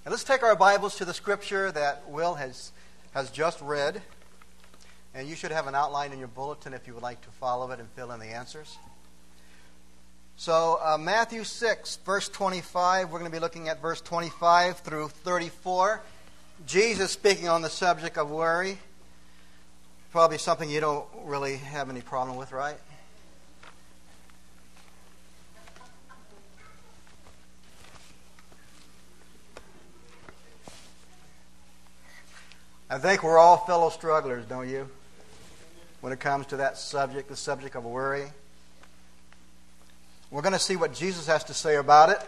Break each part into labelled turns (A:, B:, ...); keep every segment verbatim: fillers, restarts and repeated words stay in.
A: And let's take our Bibles to the scripture that Will has, has just read. And you should have an outline in your bulletin if you would like to follow it and fill in the answers. So, uh, Matthew six, verse twenty-five. We're going to be looking at verse twenty-five through thirty-four. Jesus speaking on the subject of worry. Probably something you don't really have any problem with, right? I think we're all fellow strugglers, don't you? When it comes to that subject, the subject of worry. We're going to see what Jesus has to say about it.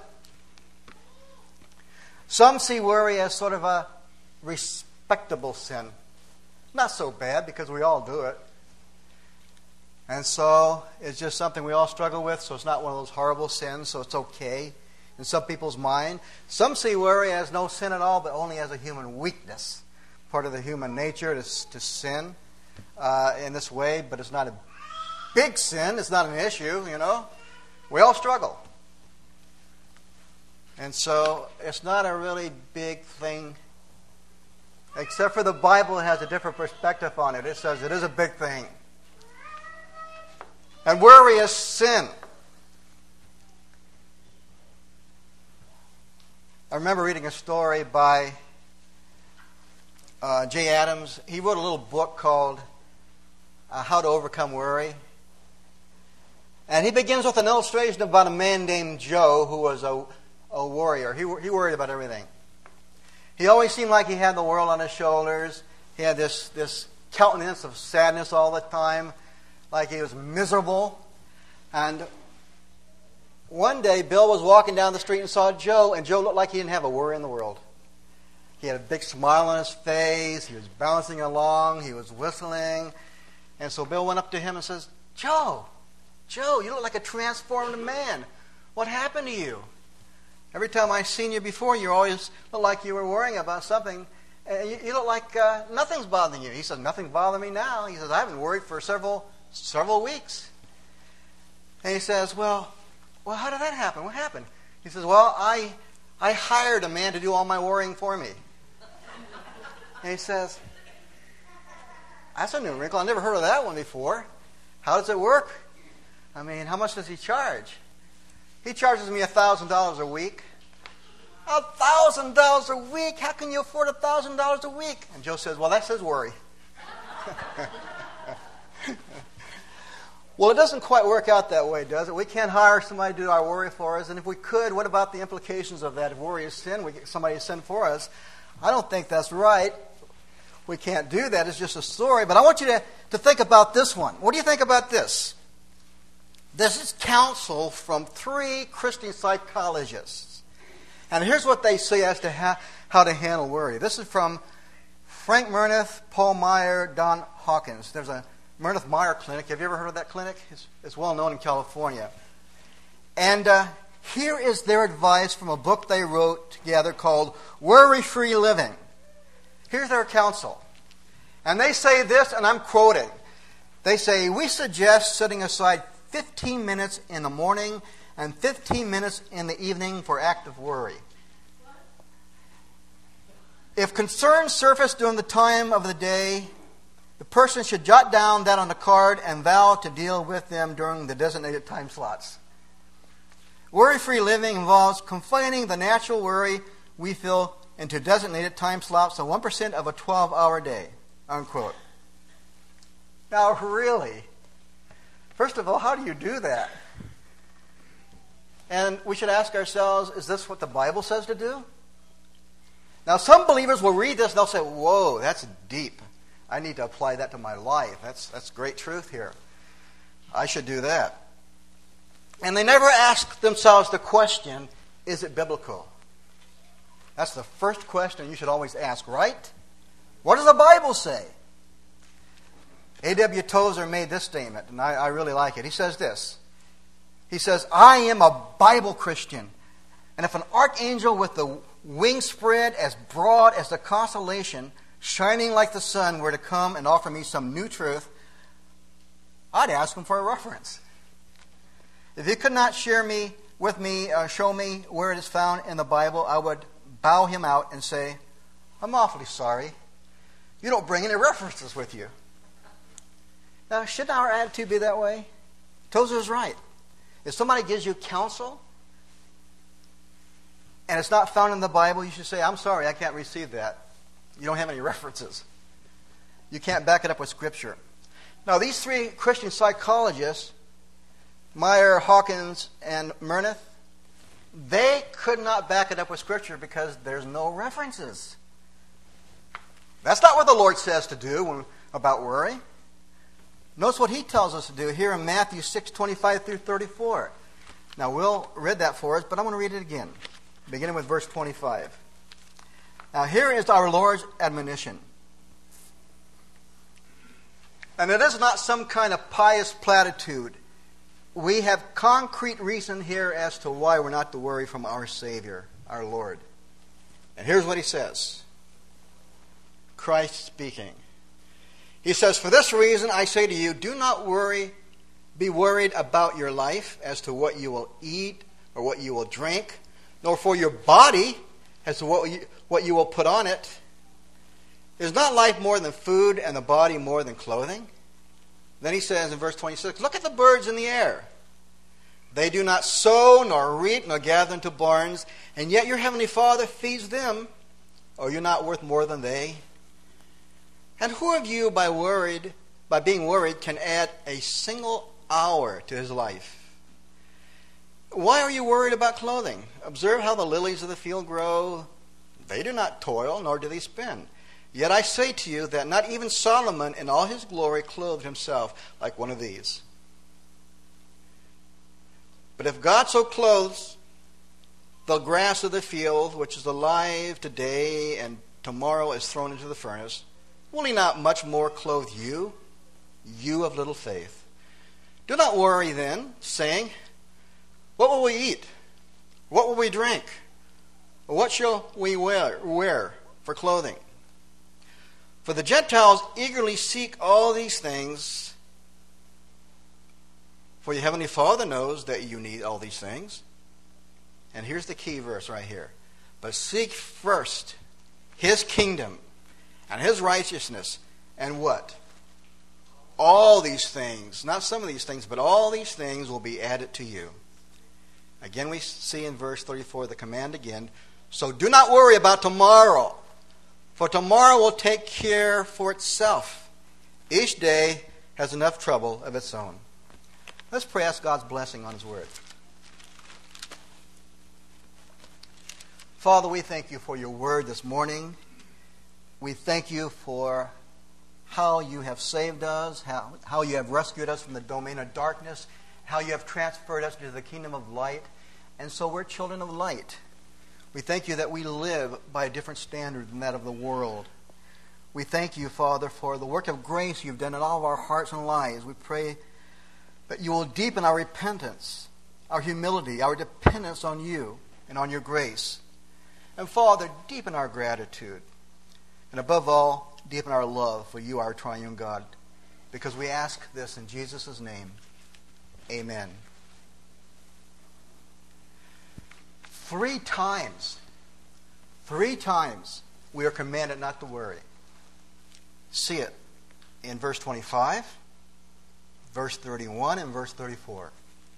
A: Some see worry as sort of a respectable sin. Not so bad because we all do it. And so it's just something we all struggle with, so it's not one of those horrible sins, so it's okay in some people's mind. Some see worry as no sin at all, but only as a human weakness. Part of the human nature to, to sin uh, in this way, but it's not a big sin. It's not an issue, you know. We all struggle. And so it's not a really big thing, except for the Bible has a different perspective on it. It says it is a big thing. And worry is sin. I remember reading a story by Uh, Jay Adams. He wrote a little book called uh, How to Overcome Worry. And he begins with an illustration about a man named Joe who was a, a warrior. He, he worried about everything. He always seemed like he had the world on his shoulders. He had this, this countenance of sadness all the time, like he was miserable. And one day, Bill was walking down the street and saw Joe, and Joe looked like he didn't have a worry in the world. He had a big smile on his face. He was bouncing along. He was whistling. And so Bill went up to him and says, Joe, Joe, you look like a transformed man. What happened to you? Every time I've seen you before, you always look like you were worrying about something. And you, you look like uh, nothing's bothering you. He says, nothing's bothering me now. He says, I haven't worried for several several weeks. And he says, well, well, how did that happen? What happened? He says, well, I I hired a man to do all my worrying for me. And he says, that's a new wrinkle. I've never heard of that one before. How does it work? I mean, how much does he charge? He charges me one thousand dollars a week. one thousand dollars a week? How can you afford one thousand dollars a week? And Joe says, well, that's his worry. Well, it doesn't quite work out that way, does it? We can't hire somebody to do our worry for us. And if we could, what about the implications of that? If worry is sin, we get somebody to sin for us. I don't think that's right. We can't do that. It's just a story. But I want you to, to think about this one. What do you think about this? This is counsel from three Christian psychologists. And here's what they say as to ha- how to handle worry. This is from Frank Murneth, Paul Meyer, Don Hawkins. There's a Murneth Meyer Clinic. Have you ever heard of that clinic? It's, it's well known in California. And uh, here is their advice from a book they wrote together called Worry-Free Living. Here's their counsel. And they say this, and I'm quoting. They say, we suggest setting aside fifteen minutes in the morning and fifteen minutes in the evening for active worry. If concerns surface during the time of the day, the person should jot down that on the card and vow to deal with them during the designated time slots. Worry-free living involves confining the natural worry we feel into designated time slots of one percent of a twelve-hour day, unquote. Now, really? First of all, how do you do that? And we should ask ourselves, is this what the Bible says to do? Now, some believers will read this and they'll say, whoa, that's deep. I need to apply that to my life. That's, that's great truth here. I should do that. And they never ask themselves the question, is it biblical? That's the first question you should always ask, right? What does the Bible say? A W Tozer made this statement, and I, I really like it. He says this. He says, I am a Bible Christian, and if an archangel with the wings spread as broad as the constellation, shining like the sun, were to come and offer me some new truth, I'd ask him for a reference. If he could not share me with me, uh, show me where it is found in the Bible, I would bow him out and say, I'm awfully sorry. You don't bring any references with you. Now, shouldn't our attitude be that way? Tozer is right. If somebody gives you counsel and it's not found in the Bible, you should say, I'm sorry, I can't receive that. You don't have any references. You can't back it up with Scripture. Now, these three Christian psychologists, Meyer, Hawkins, and Murnith, they could not back it up with Scripture because there's no references. That's not what the Lord says to do when, about worry. Notice what he tells us to do here in Matthew six, twenty-five through thirty-four. Now, Will read that for us, but I'm going to read it again, beginning with verse twenty-five. Now, here is our Lord's admonition. And it is not some kind of pious platitude. We have concrete reason here as to why we're not to worry from our Savior, our Lord. And here's what he says. Christ speaking. He says, for this reason I say to you, do not worry, be worried about your life as to what you will eat or what you will drink, nor for your body as to what you, what you will put on it. Is not life more than food and the body more than clothing? Then he says in verse twenty-six, look at the birds in the air. They do not sow, nor reap, nor gather into barns, and yet your heavenly Father feeds them. Are you not worth more than they? And who of you, by worried, by being worried, can add a single hour to his life? Why are you worried about clothing? Observe how the lilies of the field grow. They do not toil, nor do they spin. Yet I say to you that not even Solomon in all his glory clothed himself like one of these. But if God so clothes the grass of the field, which is alive today and tomorrow is thrown into the furnace, will he not much more clothe you, you of little faith? Do not worry then, saying, what will we eat? What will we drink? Or what shall we wear, wear for clothing? For the Gentiles eagerly seek all these things, for your heavenly Father knows that you need all these things. And here's the key verse right here. But seek first his kingdom and his righteousness, and what? All these things, not some of these things, but all these things will be added to you. Again, we see in verse thirty-four the command again. So do not worry about tomorrow, for tomorrow will take care for itself. Each day has enough trouble of its own. Let's pray, ask God's blessing on his word. Father, we thank you for your word this morning. We thank you for how you have saved us, how, how you have rescued us from the domain of darkness, how you have transferred us to the kingdom of light. And so we're children of light. We thank you that we live by a different standard than that of the world. We thank you, Father, for the work of grace you've done in all of our hearts and lives. We pray that you will deepen our repentance, our humility, our dependence on you and on your grace. And Father, deepen our gratitude. And above all, deepen our love for you, our triune God. Because we ask this in Jesus' name. Amen. Three times, three times we are commanded not to worry. See it in verse twenty-five, verse thirty-one, and verse thirty-four.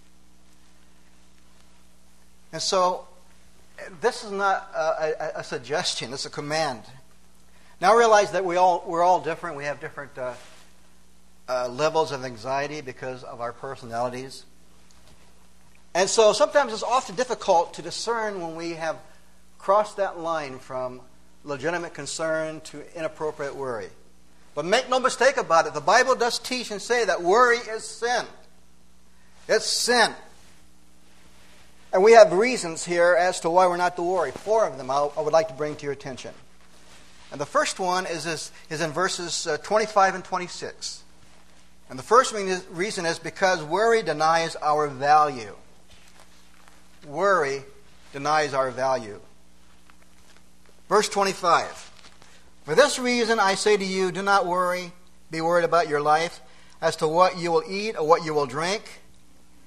A: And so, this is not a, a, a suggestion, it's a command. Now realize that we all, we're all different. We have different uh, uh, levels of anxiety because of our personalities. And so sometimes it's often difficult to discern when we have crossed that line from legitimate concern to inappropriate worry. But make no mistake about it, the Bible does teach and say that worry is sin. It's sin. And we have reasons here as to why we're not to worry. Four of them I would like to bring to your attention. And the first one is, is, is in verses uh, twenty-five and twenty-six. And the first reason is because worry denies our value. Worry denies our value. Verse twenty-five. For this reason I say to you, do not worry, be worried about your life as to what you will eat or what you will drink.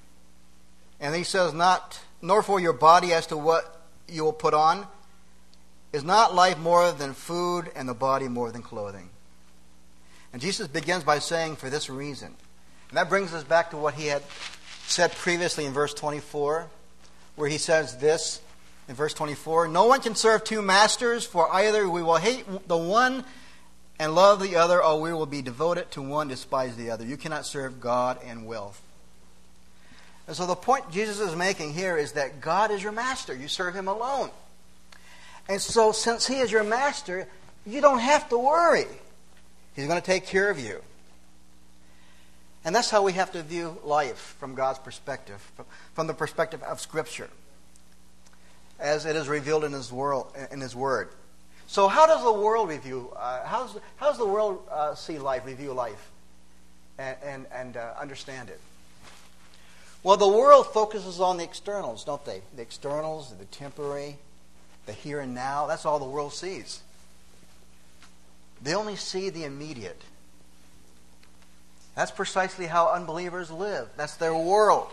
A: And he says, not nor for your body as to what you will put on. Is not life more than food and the body more than clothing? And Jesus begins by saying, for this reason. And that brings us back to what he had said previously in verse twenty-four, where he says this in verse twenty-four, no one can serve two masters, for either we will hate the one and love the other, or we will be devoted to one, despise the other. You cannot serve God and wealth. And so the point Jesus is making here is that God is your master. You serve him alone. And so since he is your master, you don't have to worry. He's going to take care of you. And that's how we have to view life from God's perspective, from the perspective of Scripture, as it is revealed in His world, in His Word. So, how does the world review? Uh, how's how does the world uh, see life, review life, and and, and uh, understand it? Well, the world focuses on the externals, don't they? The externals, the temporary, the here and now. That's all the world sees. They only see the immediate. That's precisely how unbelievers live. That's their world.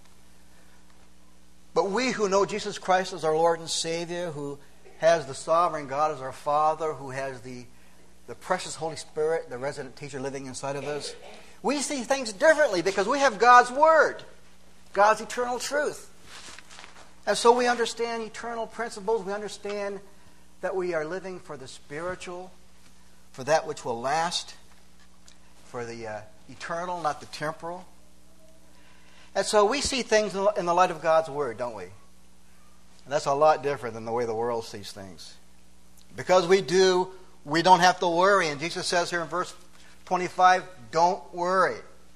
A: But we who know Jesus Christ as our Lord and Savior, who has the sovereign God as our Father, who has the, the precious Holy Spirit, the resident teacher living inside of us, we see things differently because we have God's Word, God's eternal truth. And so we understand eternal principles. We understand that we are living for the spiritual, for that which will last, for the uh, eternal, not the temporal. And so we see things in the light of God's Word, don't we? And that's a lot different than the way the world sees things. Because we do, we don't have to worry. And Jesus says here in verse twenty-five, don't worry.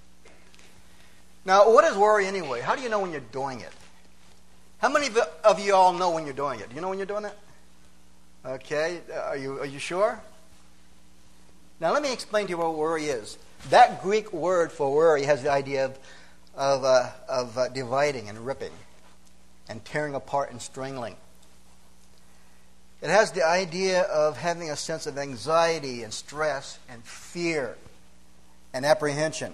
A: Now, what is worry anyway? How do you know when you're doing it? How many of you all know when you're doing it? Do you know when you're doing it? Okay, are you, are you sure? Now, let me explain to you what worry is. That Greek word for worry has the idea of, of, uh, of uh, dividing and ripping and tearing apart and strangling. It has the idea of having a sense of anxiety and stress and fear and apprehension.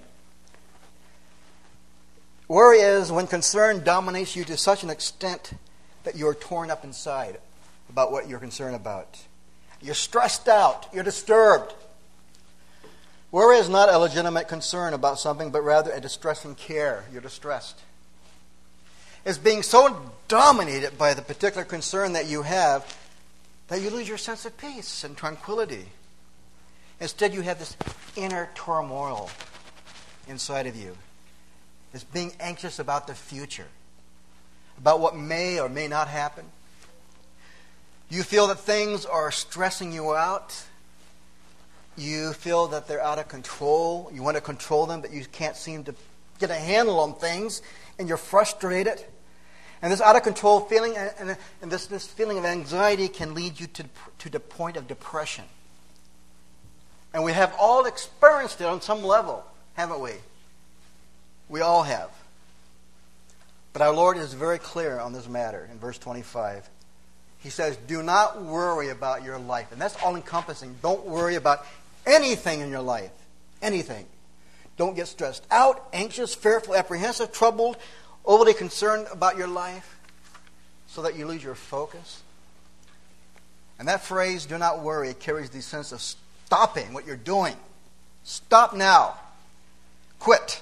A: Worry is when concern dominates you to such an extent that you're torn up inside about what you're concerned about. You're stressed out. You're disturbed. Worry is not a legitimate concern about something, but rather a distressing care. You're distressed. It's being so dominated by the particular concern that you have that you lose your sense of peace and tranquility. Instead, you have this inner turmoil inside of you. It's being anxious about the future, about what may or may not happen. You feel that things are stressing you out. You feel that they're out of control. You want to control them, but you can't seem to get a handle on things, and you're frustrated. And this out-of-control feeling and, and this, this feeling of anxiety can lead you to, to the point of depression. And we have all experienced it on some level, haven't we? We all have. But our Lord is very clear on this matter in verse twenty-five. He says, do not worry about your life. And that's all-encompassing. Don't worry about anything in your life. Anything. Don't get stressed out, anxious, fearful, apprehensive, troubled, overly concerned about your life so that you lose your focus. And that phrase, do not worry, carries the sense of stopping what you're doing. Stop now. Quit.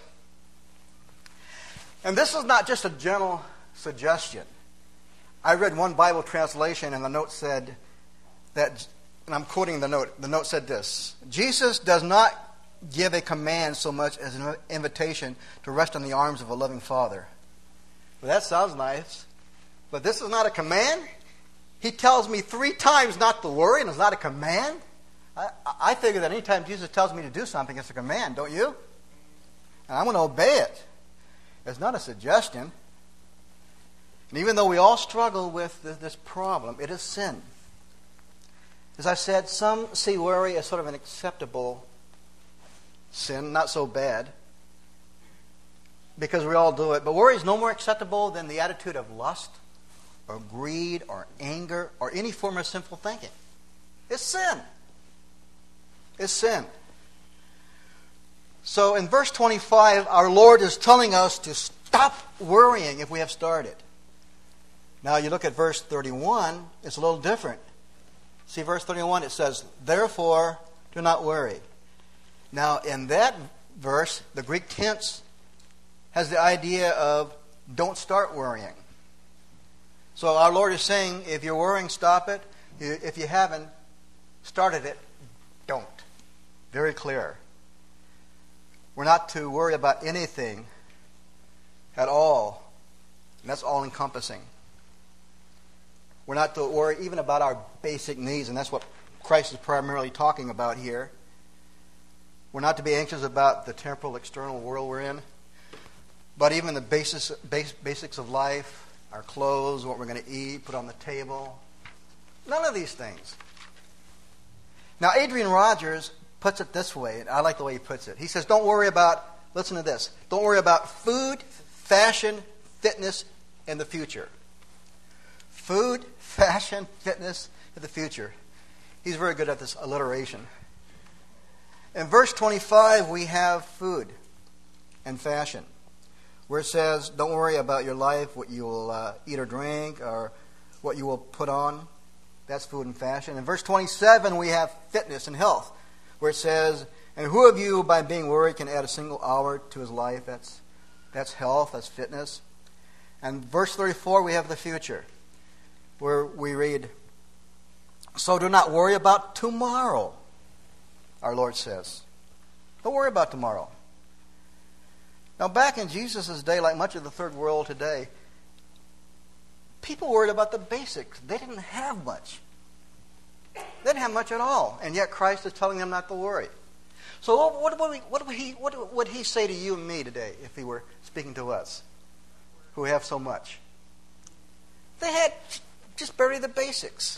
A: And this is not just a general suggestion. I read one Bible translation and the note said that, and I'm quoting the note, the note said this: Jesus does not give a command so much as an invitation to rest in the arms of a loving Father. Well, that sounds nice, but this is not a command. He tells me three times not to worry, and it's not a command. I, I figure that anytime Jesus tells me to do something, it's a command, don't you? And I'm going to obey it. It's not a suggestion. And even though we all struggle with this, this problem, it is sin. As I said, some see worry as sort of an acceptable sin, not so bad, because we all do it. But worry is no more acceptable than the attitude of lust or greed or anger or any form of sinful thinking. It's sin. It's sin. So in verse twenty-five, our Lord is telling us to stop worrying if we have started. Now you look at verse thirty-one, it's a little different. See verse thirty-one, it says, therefore do not worry. Now in that verse, the Greek tense has the idea of don't start worrying. So our Lord is saying, if you're worrying, stop it. If you haven't started it, don't. Very clear. We're not to worry about anything at all. And that's all encompassing. We're not to worry even about our basic needs, and that's what Christ is primarily talking about here. We're not to be anxious about the temporal external world we're in, but even the basis, base, basics of life, our clothes, what we're going to eat, put on the table. None of these things. Now, Adrian Rogers puts it this way, and I like the way he puts it. He says, don't worry about, listen to this, don't worry about food, fashion, fitness, and the future. Food, fashion, fitness, and the future. He's very good at this alliteration. In verse twenty-five, we have food and fashion, where it says, don't worry about your life, what you will uh, eat or drink, or what you will put on. That's food and fashion. In verse twenty-seven, we have fitness and health, where it says, and who of you, by being worried, can add a single hour to his life? That's, that's health, that's fitness. And verse thirty-four, we have the future, where we read, so do not worry about tomorrow, our Lord says. Don't worry about tomorrow. Now, back in Jesus' day, like much of the third world today, people worried about the basics. They didn't have much. They didn't have much at all. And yet Christ is telling them not to worry. So what, what, would, we, what, would, he, what would he say to you and me today if he were speaking to us who have so much? They had just barely the basics.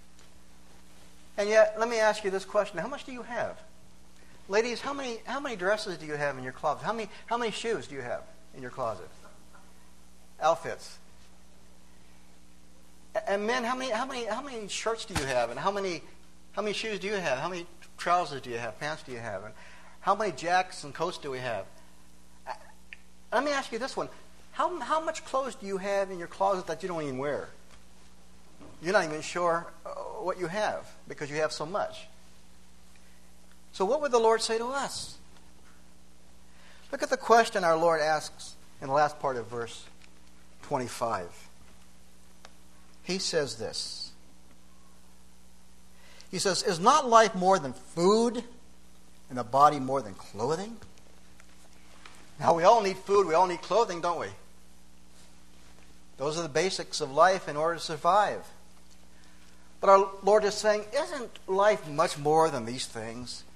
A: And yet, let me ask you this question. How much do you have? Ladies, how many how many dresses do you have in your closet? How many how many shoes do you have in your closet? Outfits. And men, how many how many how many shirts do you have? And how many how many shoes do you have? How many trousers do you have? Pants do you have? And how many jackets and coats do we have? Let me ask you this one. How how much clothes do you have in your closet that you don't even wear? You're not even sure what you have because you have so much. So what would the Lord say to us? Look at the question our Lord asks in the last part of verse twenty-five. He says this. He says, is not life more than food and the body more than clothing? Now, we all need food, we all need clothing, don't we? Those are the basics of life in order to survive. But our Lord is saying, isn't life much more than these things?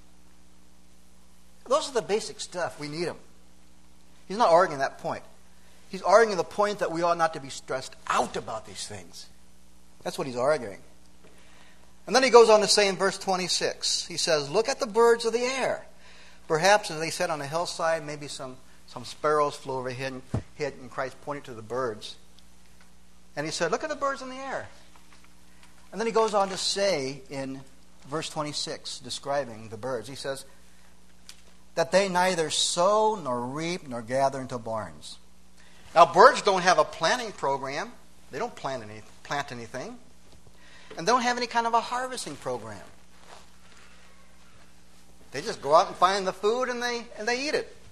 A: Those are the basic stuff. We need them. He's not arguing that point. He's arguing the point that we ought not to be stressed out about these things. That's what he's arguing. And then he goes on to say in verse twenty-six, he says, look at the birds of the air. Perhaps, as they said on a hillside, maybe some, some sparrows flew overhead, and Christ pointed to the birds. And he said, look at the birds in the air. And then he goes on to say in verse twenty-six, describing the birds, he says, that they neither sow nor reap nor gather into barns. Now, birds don't have a planting program. They don't plant, any, plant anything. And they don't have any kind of a harvesting program. They just go out and find the food and they and they eat it.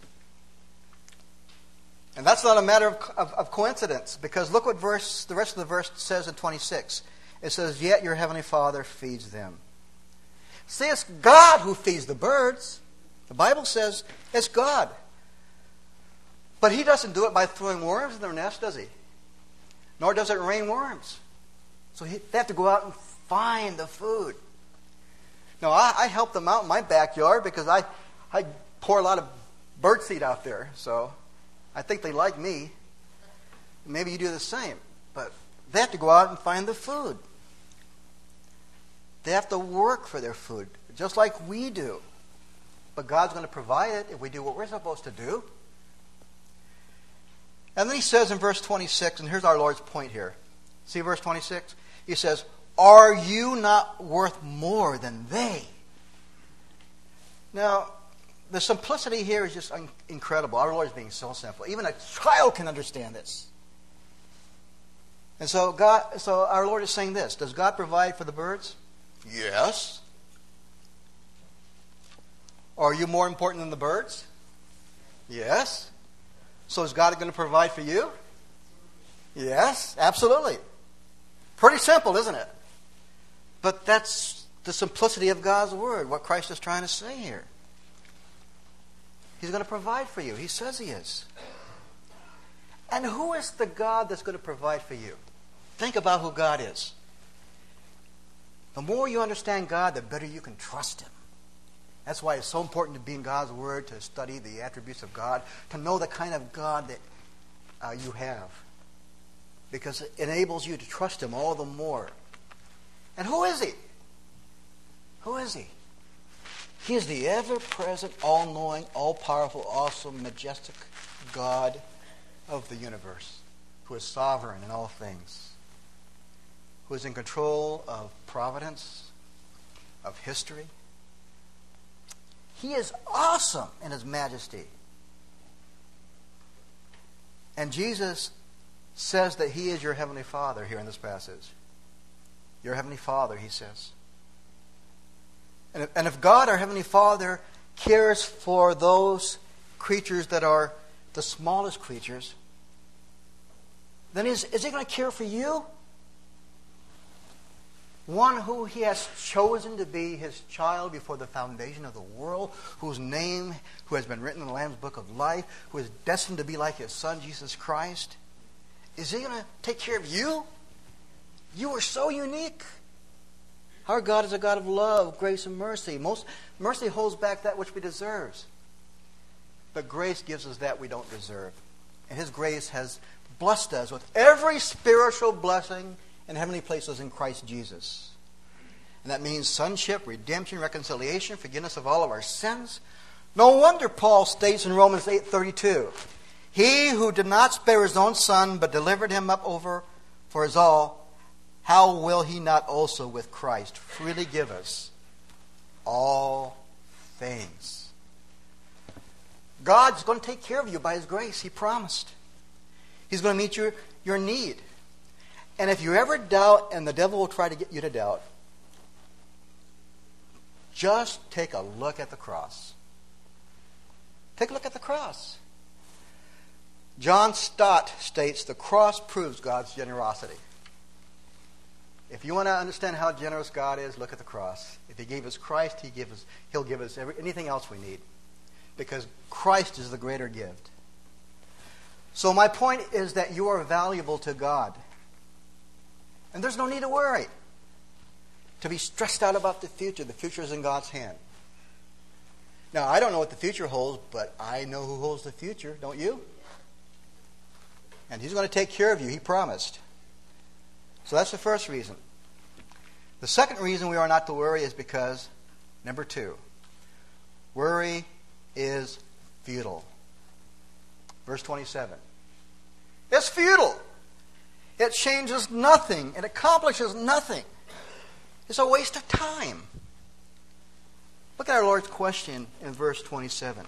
A: And that's not a matter of, of, of coincidence, because look what verse the rest of the verse says in twenty-six. It says, yet your heavenly Father feeds them. See, it's God who feeds the birds. The Bible says it's God. But he doesn't do it by throwing worms in their nest, does he? Nor does it rain worms. So he, they have to go out and find the food. Now, I, I help them out in my backyard because I, I pour a lot of bird seed out there. So I think they like me. Maybe you do the same. But they have to go out and find the food. They have to work for their food, just like we do. But God's going to provide it if we do what we're supposed to do. And then he says in verse twenty-six, and here's our Lord's point here. See verse twenty-six? He says, are you not worth more than they? Now, the simplicity here is just un- incredible. Our Lord is being so simple. Even a child can understand this. And so God, so our Lord is saying this. Does God provide for the birds? Yes. Are you more important than the birds? Yes. So is God going to provide for you? Yes, absolutely. Pretty simple, isn't it? But that's the simplicity of God's Word, what Christ is trying to say here. He's going to provide for you. He says He is. And who is the God that's going to provide for you? Think about who God is. The more you understand God, the better you can trust Him. That's why it's so important to be in God's Word, to study the attributes of God, to know the kind of God that uh, you have. Because it enables you to trust Him all the more. And who is He? Who is He? He is the ever-present, all-knowing, all-powerful, awesome, majestic God of the universe, who is sovereign in all things, who is in control of providence, of history. He is awesome in His majesty. And Jesus says that He is your Heavenly Father here in this passage. Your Heavenly Father, He says. And if, and if God, our Heavenly Father, cares for those creatures that are the smallest creatures, then is, is He going to care for you? One who He has chosen to be His child before the foundation of the world, whose name, who has been written in the Lamb's Book of Life, who is destined to be like His Son, Jesus Christ. Is He going to take care of you? You are so unique. Our God is a God of love, grace, and mercy. Most mercy holds back that which we deserve. But grace gives us that we don't deserve. And His grace has blessed us with every spiritual blessing in heavenly places in Christ Jesus. And that means sonship, redemption, reconciliation, forgiveness of all of our sins. No wonder Paul states in Romans eight thirty-two, He who did not spare His own Son, but delivered Him up over for us all, how will He not also with Christ freely give us all things? God's going to take care of you by His grace. He promised. He's going to meet your, your need. And if you ever doubt, and the devil will try to get you to doubt, just take a look at the cross. Take a look at the cross. John Stott states, the cross proves God's generosity. If you want to understand how generous God is, look at the cross. If He gave us Christ, He give us, He'll give us every, anything else we need. Because Christ is the greater gift. So my point is that you are valuable to God. And there's no need to worry. To be stressed out about the future. The future is in God's hand. Now, I don't know what the future holds, but I know who holds the future, don't you? And He's going to take care of you. He promised. So that's the first reason. The second reason we are not to worry is because, number two, worry is futile. Verse twenty-seven. It's futile. It changes nothing. It accomplishes nothing. It's a waste of time. Look at our Lord's question in verse twenty-seven.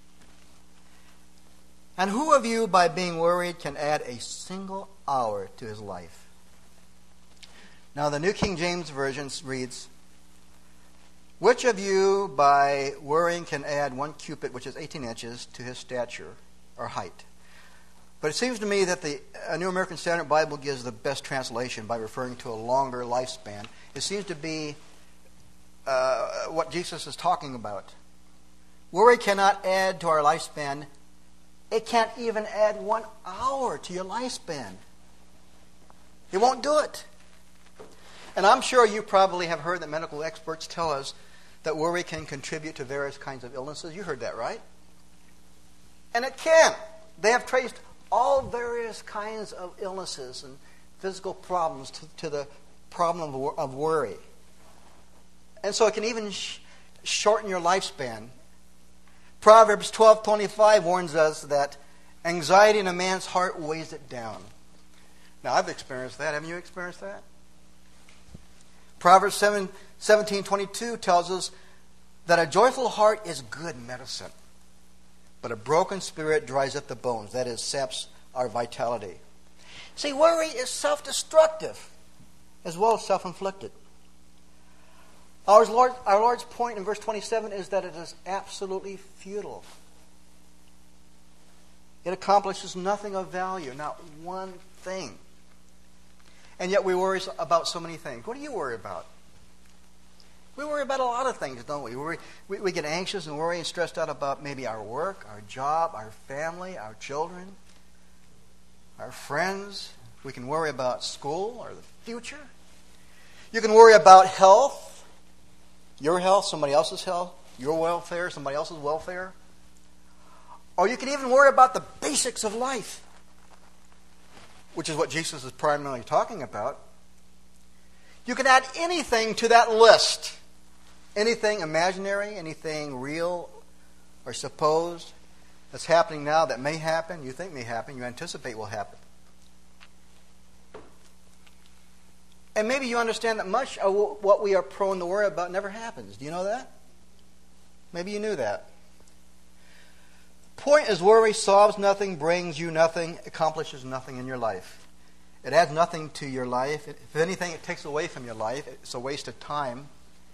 A: And who of you, by being worried, can add a single hour to his life? Now, the New King James Version reads, which of you, by worrying, can add one cubit, which is eighteen inches, to his stature or height? But it seems to me that the New American Standard Bible gives the best translation by referring to a longer lifespan. It seems to be uh, what Jesus is talking about. Worry cannot add to our lifespan. It can't even add one hour to your lifespan. It won't do it. And I'm sure you probably have heard that medical experts tell us that worry can contribute to various kinds of illnesses. You heard that, right? And it can. They have traced all various kinds of illnesses and physical problems to, to the problem of, of worry. And so it can even sh- shorten your lifespan. Proverbs twelve twenty-five warns us that anxiety in a man's heart weighs it down. Now, I've experienced that. Haven't you experienced that? Proverbs seventeen twenty-two tells us that a joyful heart is good medicine, but a broken spirit dries up the bones. That is, saps our vitality. See, worry is self-destructive as well as self-inflicted. Our, Lord, our Lord's point in verse twenty-seven is that it is absolutely futile. It accomplishes nothing of value, not one thing. And yet we worry about so many things. What do you worry about? We worry about a lot of things, don't we? We, worry, we, we get anxious and worry and stressed out about maybe our work, our job, our family, our children, our friends. We can worry about school or the future. You can worry about health, your health, somebody else's health, your welfare, somebody else's welfare. Or you can even worry about the basics of life, which is what Jesus is primarily talking about. You can add anything to that list. Anything imaginary, anything real or supposed that's happening now that may happen, you think may happen, you anticipate will happen. And maybe you understand that much of what we are prone to worry about never happens. Do you know that? Maybe you knew that. Point is, worry solves nothing, brings you nothing, accomplishes nothing in your life. It adds nothing to your life. If anything, it takes away from your life. It's a waste of time.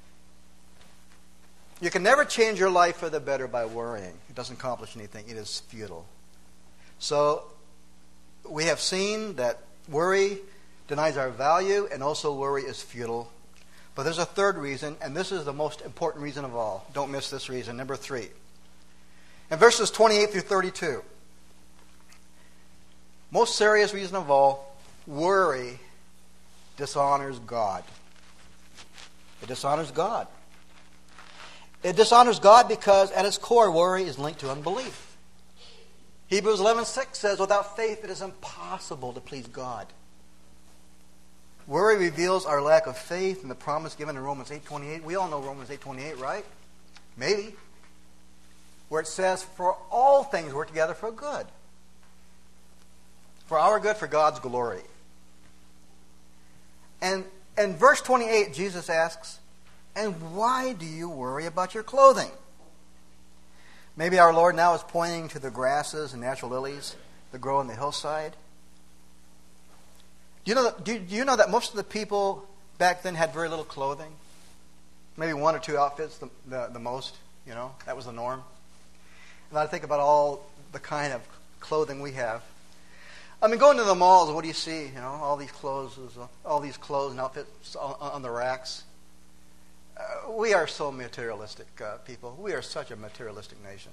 A: You can never change your life for the better by worrying. It doesn't accomplish anything. It is futile. So we have seen that worry denies our value, and also worry is futile. But there's a third reason, and this is the most important reason of all. Don't miss this reason. Number three. In verses twenty-eight through thirty-two, most serious reason of all, worry dishonors God. It dishonors God. It dishonors God because at its core, worry is linked to unbelief. Hebrews eleven six says, without faith it is impossible to please God. Worry reveals our lack of faith in the promise given in Romans eight twenty-eight. We all know Romans eight twenty-eight, right? Maybe. Where it says, for all things work together for good. For our good, for God's glory. And in verse twenty-eight, Jesus asks, and why do you worry about your clothing? Maybe our Lord now is pointing to the grasses and natural lilies that grow on the hillside. Do you know that, do you know that most of the people back then had very little clothing? Maybe one or two outfits, the, the, the most, you know, that was the norm. And I think about all the kind of clothing we have. I mean, going to the malls, what do you see? You know, all these clothes, all these clothes and outfits on, on the racks. Uh, we are so materialistic uh, people. We are such a materialistic nation.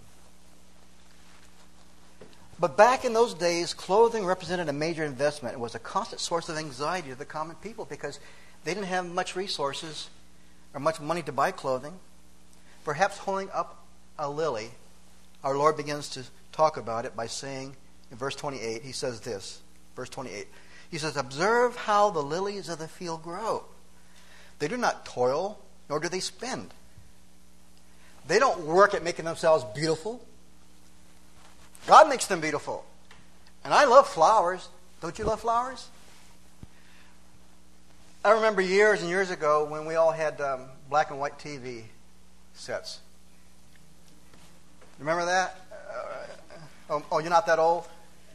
A: But back in those days, clothing represented a major investment. It was a constant source of anxiety to the common people because they didn't have much resources or much money to buy clothing. Perhaps holding up a lily, our Lord begins to talk about it by saying, in verse twenty-eight, he says this, verse twenty-eight, he says, observe how the lilies of the field grow. They do not toil, nor do they spend. They don't work at making themselves beautiful. God makes them beautiful. And I love flowers. Don't you love flowers? I remember years and years ago when we all had um, black and white T V sets. Remember that? Uh, oh, oh, you're not that old?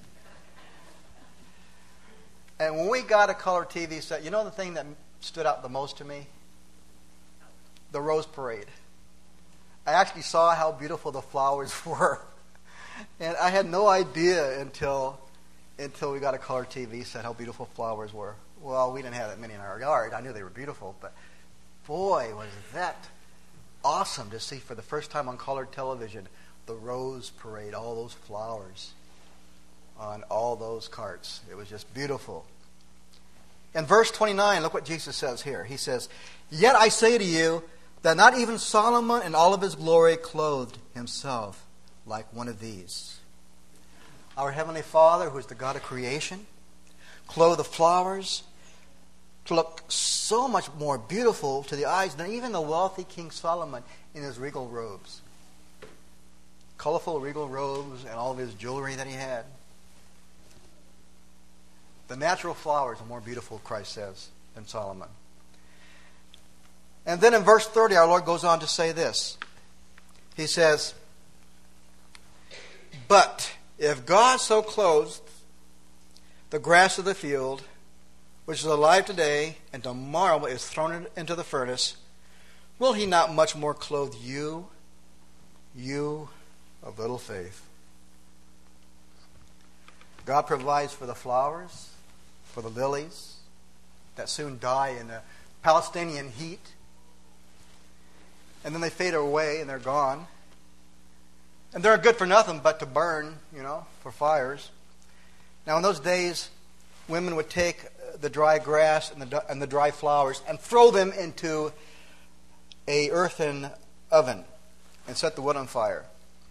A: And when we got a color T V set, you know the thing that stood out the most to me? The Rose Parade. I actually saw how beautiful the flowers were. And I had no idea until until we got a color T V set how beautiful flowers were. Well, we didn't have that many in our yard. I knew they were beautiful, but boy, was that awesome to see for the first time on colored television the Rose Parade, all those flowers on all those carts. It was just beautiful. In verse twenty-nine, look what Jesus says here. He says, yet I say to you that not even Solomon in all of his glory clothed himself like one of these. Our Heavenly Father, who is the God of creation, clothed the flowers to look so much more beautiful to the eyes than even the wealthy King Solomon in his regal robes. Colorful regal robes and all of his jewelry that he had. The natural flowers are more beautiful, Christ says, than Solomon. And then in verse thirty, our Lord goes on to say this. He says, but if God so clothes the grass of the field, which is alive today and tomorrow is thrown into the furnace, will he not much more clothe you, you of little faith? God provides for the flowers, for the lilies that soon die in the Palestinian heat. And then they fade away and they're gone. And they're good for nothing but to burn, you know, for fires. Now in those days, women would take the dry grass and the, and the dry flowers and throw them into a earthen oven and set the wood on fire.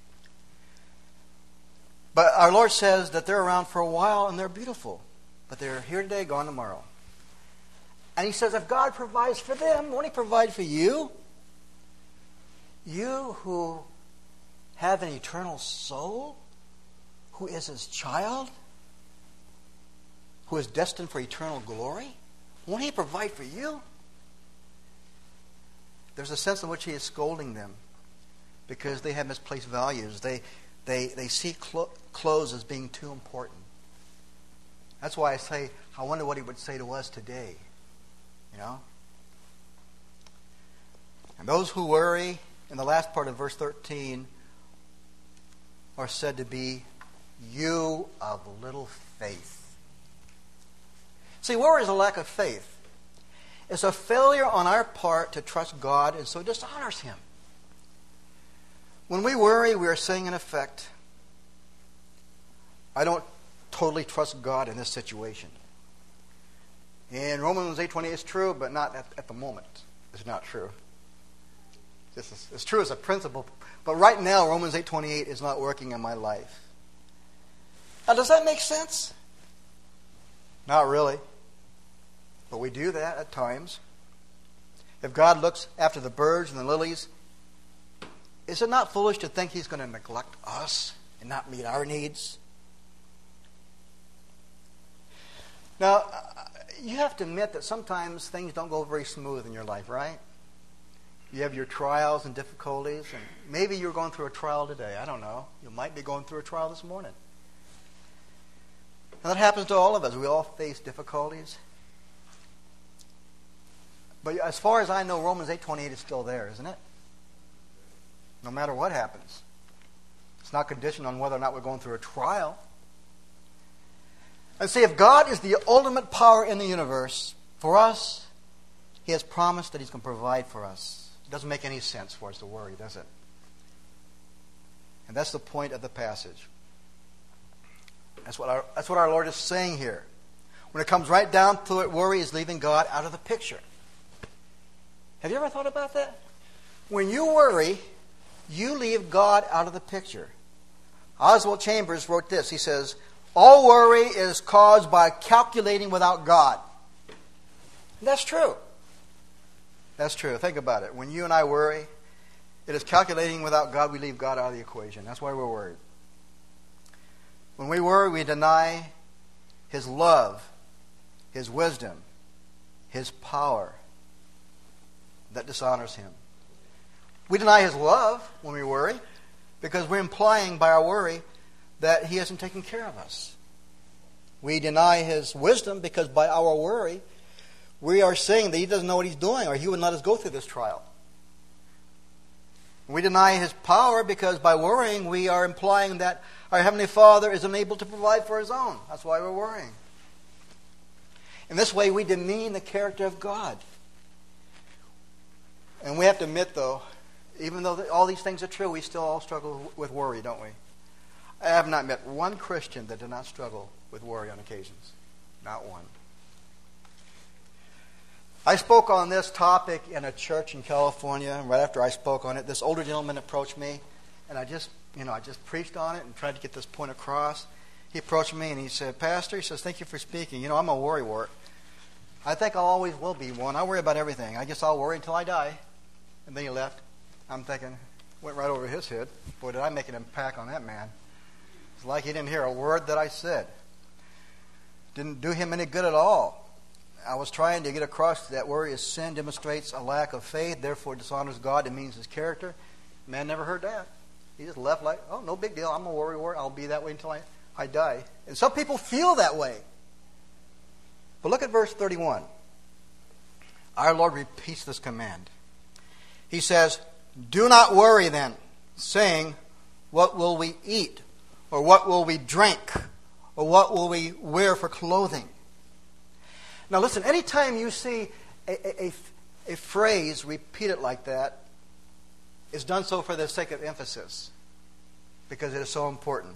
A: But our Lord says that they're around for a while and they're beautiful. But they're here today, gone tomorrow. And he says if God provides for them, won't he provide for you? You who have an eternal soul, who is his child, who is destined for eternal glory, won't he provide for you? There's a sense in which he is scolding them because they have misplaced values. They they they see clo- clothes as being too important. That's why I say, I wonder what he would say to us today. You know? And those who worry, in the last part of verse thirteen, are said to be you of little faith. See, worry is a lack of faith. It's a failure on our part to trust God, and so it dishonors him. When we worry, we are saying, in effect, I don't totally trust God in this situation. And Romans eight twenty is true, but not at, at the moment. It's not true. This is, it's true as a principle, but right now Romans eight twenty-eight is not working in my life. Now, does that make sense? Not really. But we do that at times. If God looks after the birds and the lilies, is it not foolish to think he's going to neglect us and not meet our needs? Now, you have to admit that sometimes things don't go very smooth in your life, right? You have your trials and difficulties, and maybe you're going through a trial today. I don't know. You might be going through a trial this morning. And that happens to all of us. We all face difficulties. But as far as I know, Romans eight twenty-eight is still there, isn't it? No matter what happens. It's not conditioned on whether or not we're going through a trial. And see, if God is the ultimate power in the universe, for us, he has promised that he's going to provide for us. It doesn't make any sense for us to worry, does it? And that's the point of the passage. That's what our, that's what our Lord is saying here. When it comes right down to it, worry is leaving God out of the picture. Have you ever thought about that? When you worry, you leave God out of the picture. Oswald Chambers wrote this. He says, all worry is caused by calculating without God. And that's true. That's true. Think about it. When you and I worry, it is calculating without God. We leave God out of the equation. That's why we're worried. When we worry, we deny his love, his wisdom, his power. That dishonors him. We deny his love when we worry because we're implying by our worry that he hasn't taken care of us. We deny his wisdom because by our worry we are saying that he doesn't know what he's doing or he would not let us go through this trial. We deny his power because by worrying we are implying that our Heavenly Father is unable to provide for his own. That's why we're worrying. In this way we demean the character of God. And we have to admit, though, even though all these things are true, we still all struggle with worry, don't we? I have not met one Christian that did not struggle with worry on occasions. Not one. I spoke on this topic in a church in California, and right after I spoke on it, this older gentleman approached me, and I just, you know, I just preached on it and tried to get this point across. He approached me and he said, Pastor, he says, thank you for speaking. You know, I'm a worrywart. I think I always will be one. I worry about everything. I guess I'll worry until I die. And then he left. I'm thinking, went right over his head. Boy, did I make an impact on that man. It's like he didn't hear a word that I said. Didn't do him any good at all. I was trying to get across that worry is sin, demonstrates a lack of faith, therefore dishonors God, demeans his character. The man never heard that. He just left like, oh, no big deal. I'm a worry wart. I'll be that way until I, I die. And some people feel that way. But look at verse thirty-one. Our Lord repeats this command. He says, do not worry then, saying, what will we eat? Or what will we drink? Or what will we wear for clothing? Now listen, anytime you see a, a, a phrase repeated like that, it's done so for the sake of emphasis, because it is so important.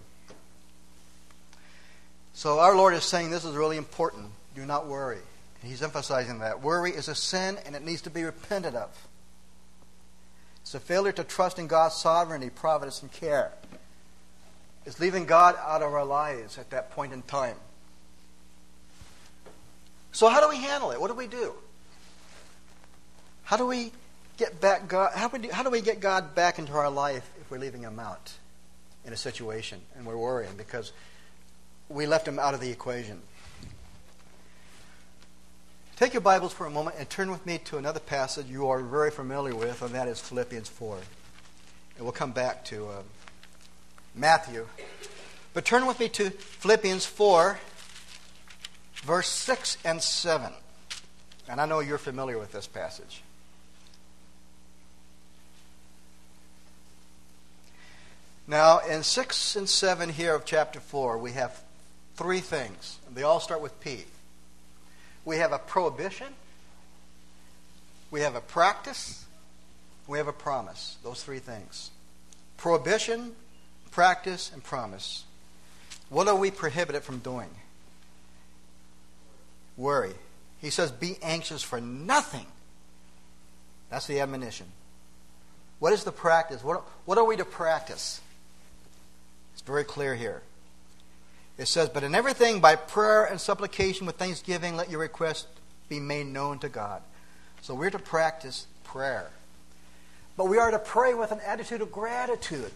A: So our Lord is saying this is really important. Do not worry. He's emphasizing that. Worry is a sin and it needs to be repented of. It's a failure to trust in God's sovereignty, providence, and care. It's leaving God out of our lives at that point in time. So how do we handle it? What do we do? How do we get back God? How do we, how do we get God back into our life if we're leaving Him out in a situation and we're worrying because we left Him out of the equation? Take your Bibles for a moment and turn with me to another passage you are very familiar with, and that is Philippians four. And we'll come back to uh, Matthew. But turn with me to Philippians four, verse six and seven. And I know you're familiar with this passage. Now, in six and seven here of chapter four, we have three things. They all start with P. We have a prohibition, we have a practice, we have a promise. Those three things. Prohibition, practice, and promise. What are we prohibited from doing? Worry. He says, be anxious for nothing. That's the admonition. What is the practice? What, what are we to practice? It's very clear here. It says, but in everything by prayer and supplication with thanksgiving, let your requests be made known to God. So we're to practice prayer. But we are to pray with an attitude of gratitude.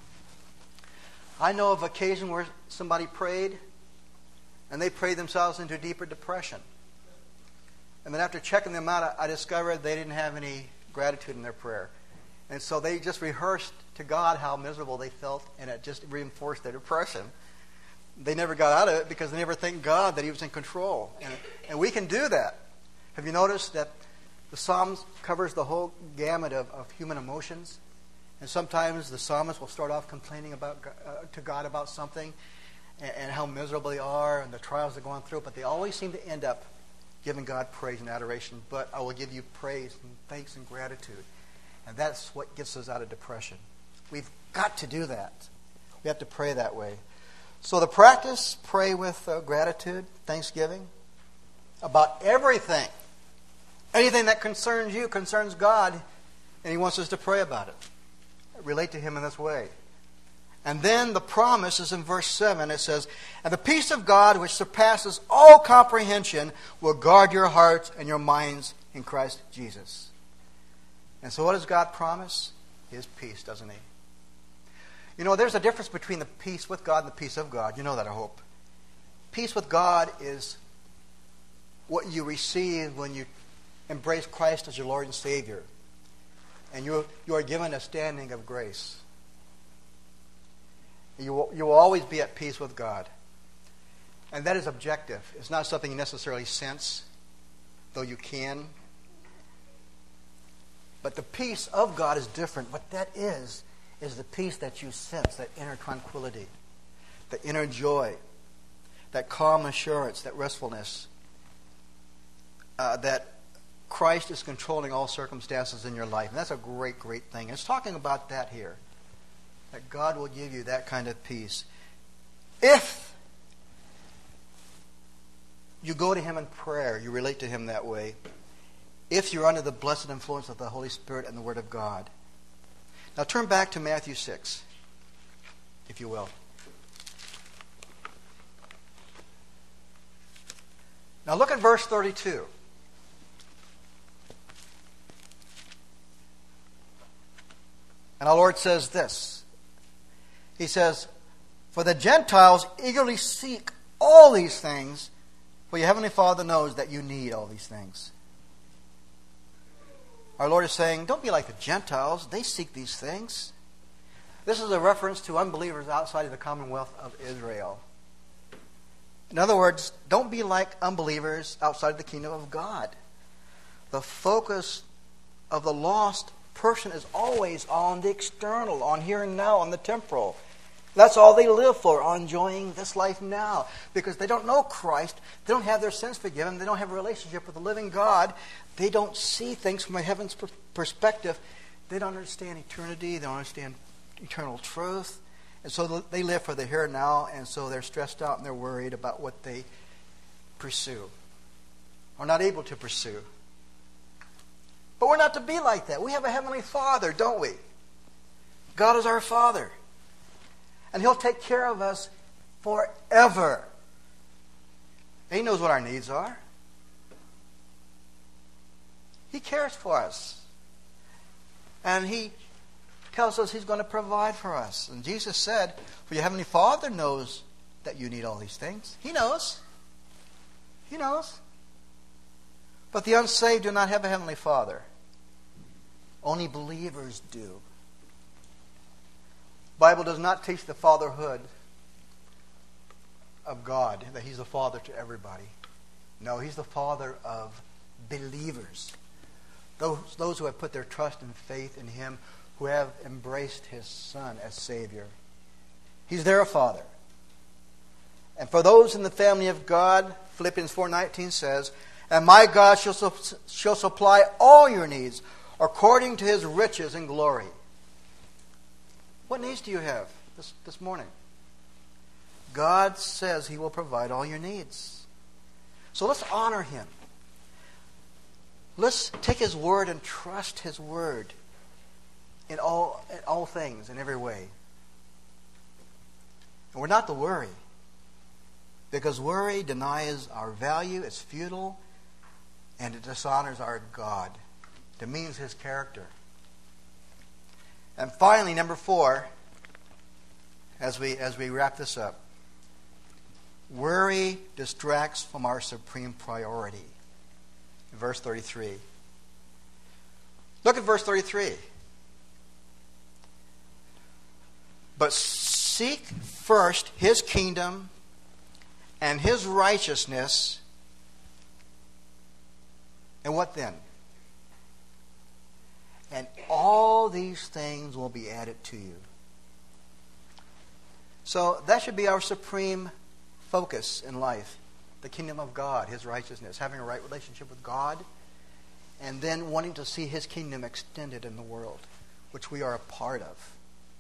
A: I know of occasion where somebody prayed and they prayed themselves into deeper depression. And then after checking them out, I discovered they didn't have any gratitude in their prayer. And so they just rehearsed to God how miserable they felt, and it just reinforced their depression. They never got out of it because they never thanked God that He was in control. And, and we can do that. Have you noticed that the Psalms covers the whole gamut of, of human emotions? And sometimes the psalmist will start off complaining about uh, to God about something and, and how miserable they are and the trials they're going through, but they always seem to end up giving God praise and adoration. But I will give you praise and thanks and gratitude. And that's what gets us out of depression. We've got to do that. We have to pray that way. So the practice, pray with uh, gratitude, thanksgiving, about everything. Anything that concerns you concerns God, and He wants us to pray about it. Relate to Him in this way. And then the promise is in verse seven. It says, and the peace of God, which surpasses all comprehension, will guard your hearts and your minds in Christ Jesus. And so what does God promise? His peace, doesn't He? You know, there's a difference between the peace with God and the peace of God. You know that, I hope. Peace with God is what you receive when you embrace Christ as your Lord and Savior. And you, you are given a standing of grace. You will, you will always be at peace with God. And that is objective. It's not something you necessarily sense, though you can. But the peace of God is different. What that is, is the peace that you sense, that inner tranquility, the inner joy, that calm assurance, that restfulness, uh, that Christ is controlling all circumstances in your life. And that's a great, great thing. It's talking about that here, that God will give you that kind of peace. If you go to Him in prayer, you relate to Him that way, if you're under the blessed influence of the Holy Spirit and the Word of God. Now turn back to Matthew six, if you will. Now look at verse thirty-two. And our Lord says this. He says, for the Gentiles eagerly seek all these things, for your Heavenly Father knows that you need all these things. Our Lord is saying, don't be like the Gentiles. They seek these things. This is a reference to unbelievers outside of the commonwealth of Israel. In other words, don't be like unbelievers outside of the kingdom of God. The focus of the lost person is always on the external, on here and now, on the temporal. That's all they live for, on enjoying this life now. Because they don't know Christ. They don't have their sins forgiven. They don't have a relationship with the living God. They don't see things from a heaven's perspective. They don't understand eternity. They don't understand eternal truth. And so they live for the here and now. And so they're stressed out and they're worried about what they pursue. Or not able to pursue. But we're not to be like that. We have a Heavenly Father, don't we? God is our Father. And He'll take care of us forever. He knows what our needs are. He cares for us. And He tells us He's going to provide for us. And Jesus said, for your Heavenly Father knows that you need all these things. He knows. He knows. But the unsaved do not have a Heavenly Father. Only believers do. The Bible does not teach the fatherhood of God, that He's the Father to everybody. No, He's the Father of believers. Those, those who have put their trust and faith in Him, who have embraced His Son as Savior. He's their Father. And for those in the family of God, Philippians four nineteen says, and my God shall, su- shall supply all your needs according to His riches and glory. What needs do you have this, this morning? God says He will provide all your needs. So let's honor Him. Let's take His word and trust His word in all, in all things, in every way. And we're not to worry. Because worry denies our value, it's futile, and it dishonors our God. It demeans His character. And finally, number four, as we as we wrap this up, worry distracts from our supreme priority. Verse thirty-three. Look at verse thirty-three. But seek first His kingdom and His righteousness, and what then? And all these things will be added to you. So that should be our supreme focus in life. The kingdom of God, His righteousness, having a right relationship with God, and then wanting to see His kingdom extended in the world, which we are a part of.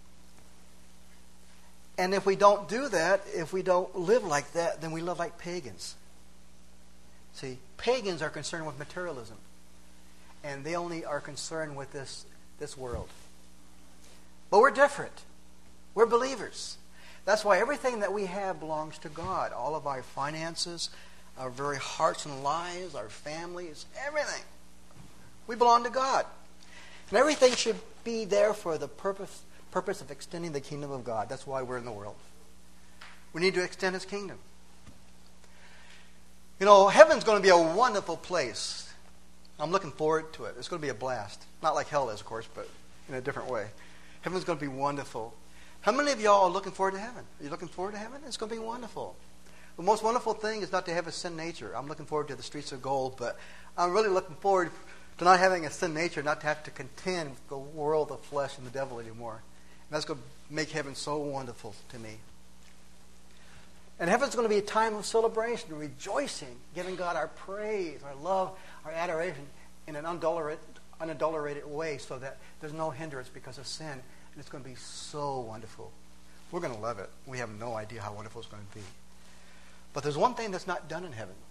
A: And if we don't do that, if we don't live like that, then we live like pagans. See, pagans are concerned with materialism. And they only are concerned with this, this world. But we're different. We're believers. That's why everything that we have belongs to God. All of our finances, our very hearts and lives, our families, everything. We belong to God. And everything should be there for the purpose, purpose of extending the kingdom of God. That's why we're in the world. We need to extend His kingdom. You know, heaven's going to be a wonderful place. I'm looking forward to it. It's going to be a blast. Not like hell is, of course, but in a different way. Heaven's going to be wonderful. How many of y'all are looking forward to heaven? Are you looking forward to heaven? It's going to be wonderful. The most wonderful thing is not to have a sin nature. I'm looking forward to the streets of gold, but I'm really looking forward to not having a sin nature, not to have to contend with the world, the flesh, and the devil anymore. And that's going to make heaven so wonderful to me. And heaven's going to be a time of celebration, rejoicing, giving God our praise, our love, our adoration in an unadulterated, unadulterated way so that there's no hindrance because of sin. And it's going to be so wonderful. We're going to love it. We have no idea how wonderful it's going to be. But there's one thing that's not done in heaven.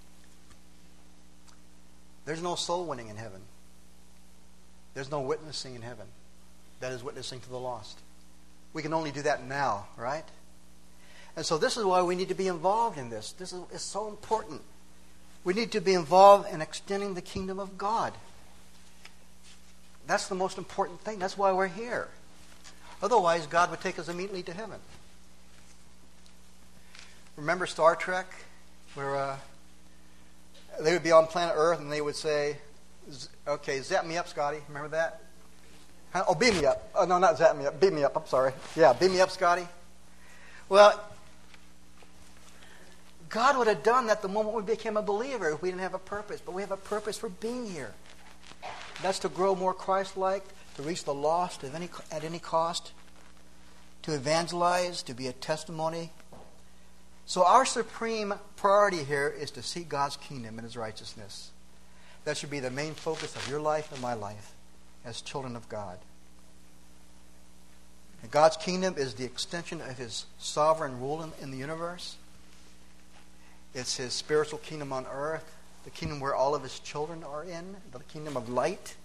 A: There's no soul winning in heaven. There's no witnessing in heaven. That is witnessing to the lost. We can only do that now, right? And so this is why we need to be involved in this. This is, is so important. We need to be involved in extending the kingdom of God. That's the most important thing. That's why we're here. Otherwise, God would take us immediately to heaven. Remember Star Trek? Where uh, they would be on planet Earth and they would say, okay, zap me up, Scotty. Remember that? Huh? Oh, beam me up. Oh, no, not zap me up. Beam me up. I'm sorry. Yeah, beam me up, Scotty. Well, God would have done that the moment we became a believer if we didn't have a purpose. But we have a purpose for being here. That's to grow more Christ-like, to reach the lost at any, at any cost, to evangelize, to be a testimony. So our supreme priority here is to seek God's kingdom and His righteousness. That should be the main focus of your life and my life as children of God. And God's kingdom is the extension of His sovereign rule in, in the universe. It's His spiritual kingdom on earth, the kingdom where all of His children are in, the kingdom of light.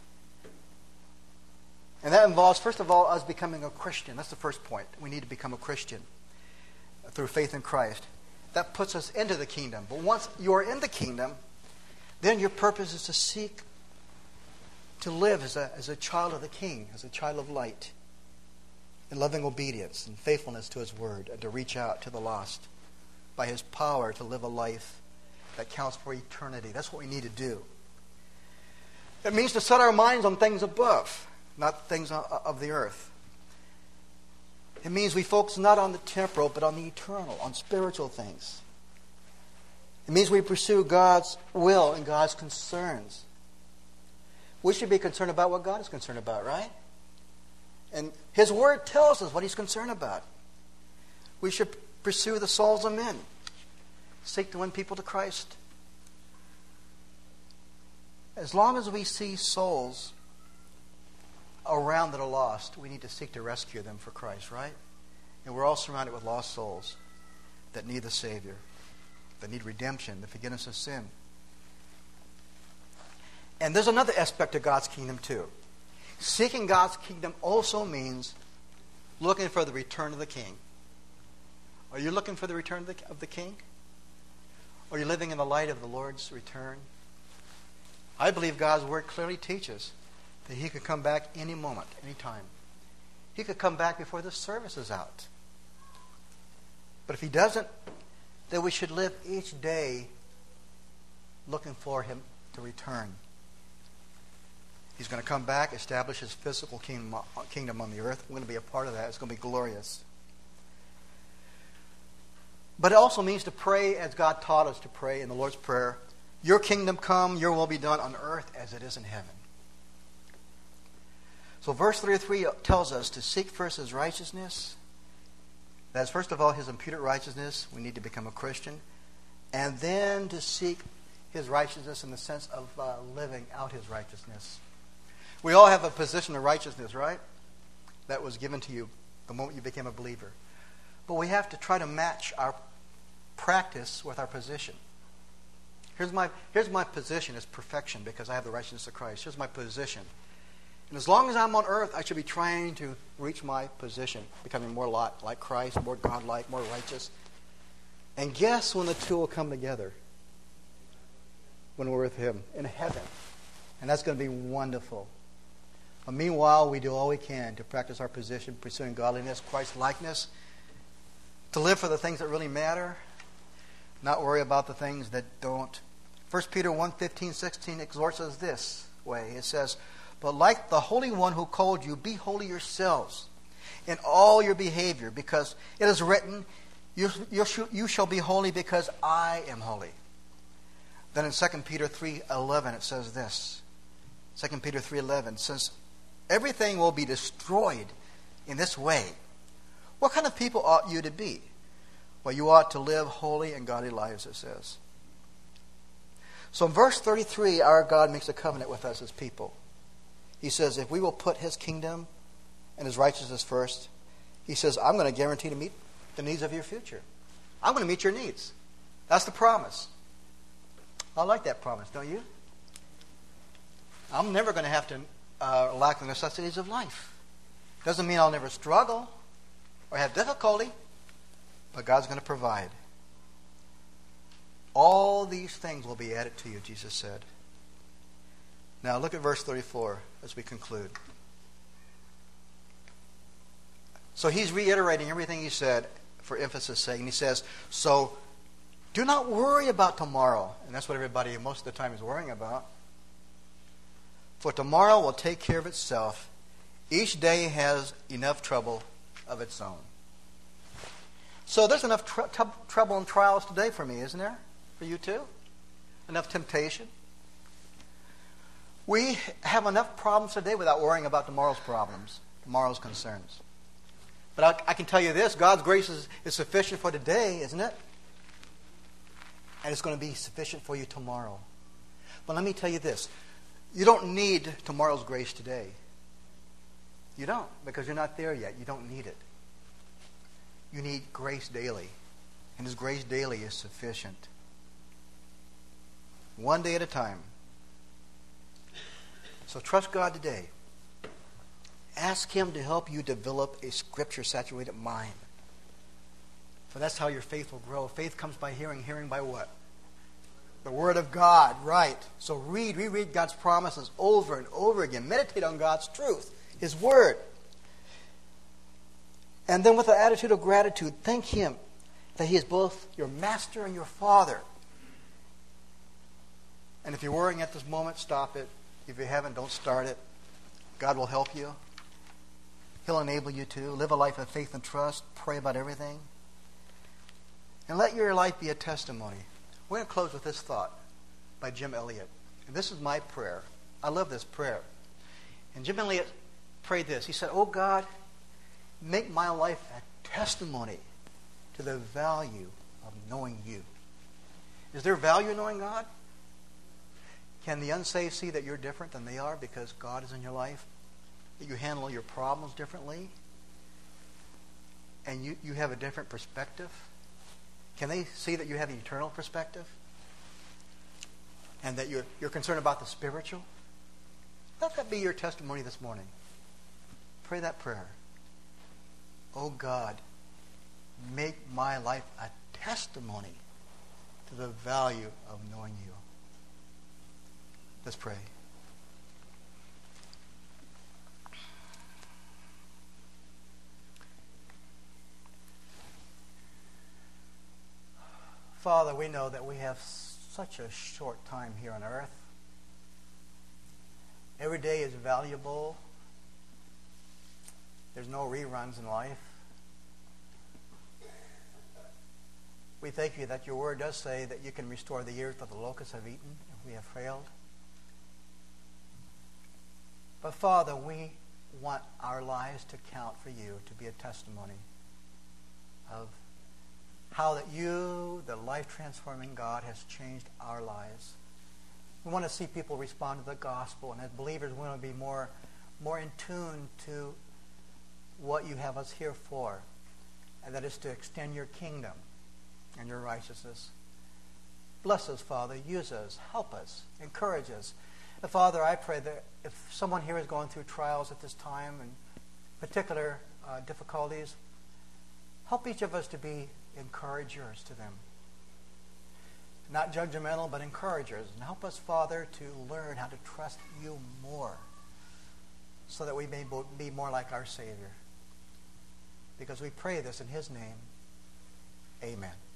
A: And that involves, first of all, us becoming a Christian. That's the first point. We need to become a Christian through faith in Christ. That puts us into the kingdom. But once you are in the kingdom, then your purpose is to seek to live as a, as a child of the King, as a child of light, in loving obedience and faithfulness to His word, and to reach out to the lost by His power to live a life that counts for eternity. That's what we need to do. It means to set our minds on things above, not things of the earth. It means we focus not on the temporal, but on the eternal, on spiritual things. It means we pursue God's will and God's concerns. We should be concerned about what God is concerned about, right? And His Word tells us what He's concerned about. We should pursue the souls of men. Seek to win people to Christ. As long as we see souls around that are lost, we need to seek to rescue them for Christ, right? And we're all surrounded with lost souls that need the Savior, that need redemption, the forgiveness of sin. And there's another aspect of God's kingdom too. Seeking God's kingdom also means looking for the return of the King. Are you looking for the return of the, of the King? Are you living in the light of the Lord's return? I believe God's Word clearly teaches that He could come back any moment, any time. He could come back before the service is out. But if He doesn't, then we should live each day looking for Him to return. He's going to come back, establish His physical kingdom, kingdom on the earth. We're going to be a part of that. It's going to be glorious. But it also means to pray as God taught us to pray in the Lord's Prayer. Your kingdom come, your will be done on earth as it is in heaven. So verse thirty-three tells us to seek first His righteousness. That is, first of all, His imputed righteousness. We need to become a Christian. And then to seek His righteousness in the sense of uh, living out His righteousness. We all have a position of righteousness, right? That was given to you the moment you became a believer. But we have to try to match our practice with our position. Here's my, here's my position as perfection because I have the righteousness of Christ. Here's my position. And as long as I'm on earth, I should be trying to reach my position, becoming more like Christ, more God-like, more righteous. And guess when the two will come together? When we're with Him in heaven. And that's going to be wonderful. But meanwhile, we do all we can to practice our position, pursuing godliness, Christ-likeness, to live for the things that really matter, not worry about the things that don't. First Peter one, fifteen, sixteen exhorts us this way. It says, "But like the Holy One who called you, be holy yourselves in all your behavior, because it is written, you, you, you shall be holy because I am holy." Then in Second Peter three eleven it says this. Second Peter three eleven says, "Everything will be destroyed in this way. What kind of people ought you to be? Well, you ought to live holy and godly lives," it says. So in verse thirty-three, our God makes a covenant with us as people. He says, if we will put His kingdom and His righteousness first, He says, I'm going to guarantee to meet the needs of your future. I'm going to meet your needs. That's the promise. I like that promise, don't you? I'm never going to have to uh, lack the necessities of life. Doesn't mean I'll never struggle or have difficulty, but God's going to provide. All these things will be added to you, Jesus said. Now look at verse thirty-four as we conclude. So He's reiterating everything He said for emphasis' sake. And He says, so do not worry about tomorrow. And that's what everybody most of the time is worrying about. For tomorrow will take care of itself. Each day has enough trouble of its own. So there's enough tr- t- trouble and trials today for me, isn't there? For you too? Enough temptation? We have enough problems today without worrying about tomorrow's problems, tomorrow's concerns. But I, I can tell you this, God's grace is, is sufficient for today, isn't it? And it's going to be sufficient for you tomorrow. But let me tell you this, you don't need tomorrow's grace today. You don't, because you're not there yet. You don't need it. You need grace daily. And His grace daily is sufficient. One day at a time. So trust God today. Ask Him to help you develop a Scripture-saturated mind. For that's how your faith will grow. Faith comes by hearing. Hearing by what? The Word of God. Right. So read, reread God's promises over and over again. Meditate on God's truth, His Word. And then with an attitude of gratitude, thank Him that He is both your Master and your Father. And if you're worrying at this moment, stop it. If you haven't, don't start it. God will help you. He'll enable you to live a life of faith and trust. Pray about everything. And let your life be a testimony. We're going to close with this thought by Jim Elliot. And this is my prayer. I love this prayer. And Jim Elliot prayed this. He said, "Oh God, make my life a testimony to the value of knowing You." Is there value in knowing God? Can the unsaved see that you're different than they are because God is in your life? That you handle your problems differently? And you, you have a different perspective? Can they see that you have an eternal perspective? And that you're, you're concerned about the spiritual? Let that be your testimony this morning. Pray that prayer. Oh God, make my life a testimony to the value of knowing You. Let's pray. Father, we know that we have such a short time here on earth. Every day is valuable. There's no reruns in life. We thank You that Your Word does say that You can restore the years that the locusts have eaten if we have failed. But Father, we want our lives to count for You, to be a testimony of how that You, the life-transforming God, has changed our lives. We want to see people respond to the gospel, and as believers, we want to be more, more in tune to what You have us here for, and that is to extend Your kingdom and Your righteousness. Bless us, Father. Use us. Help us. Encourage us. And Father, I pray that if someone here is going through trials at this time and particular uh, difficulties, help each of us to be encouragers to them. Not judgmental, but encouragers. And help us, Father, to learn how to trust You more so that we may be more like our Savior. Because we pray this in His name. Amen.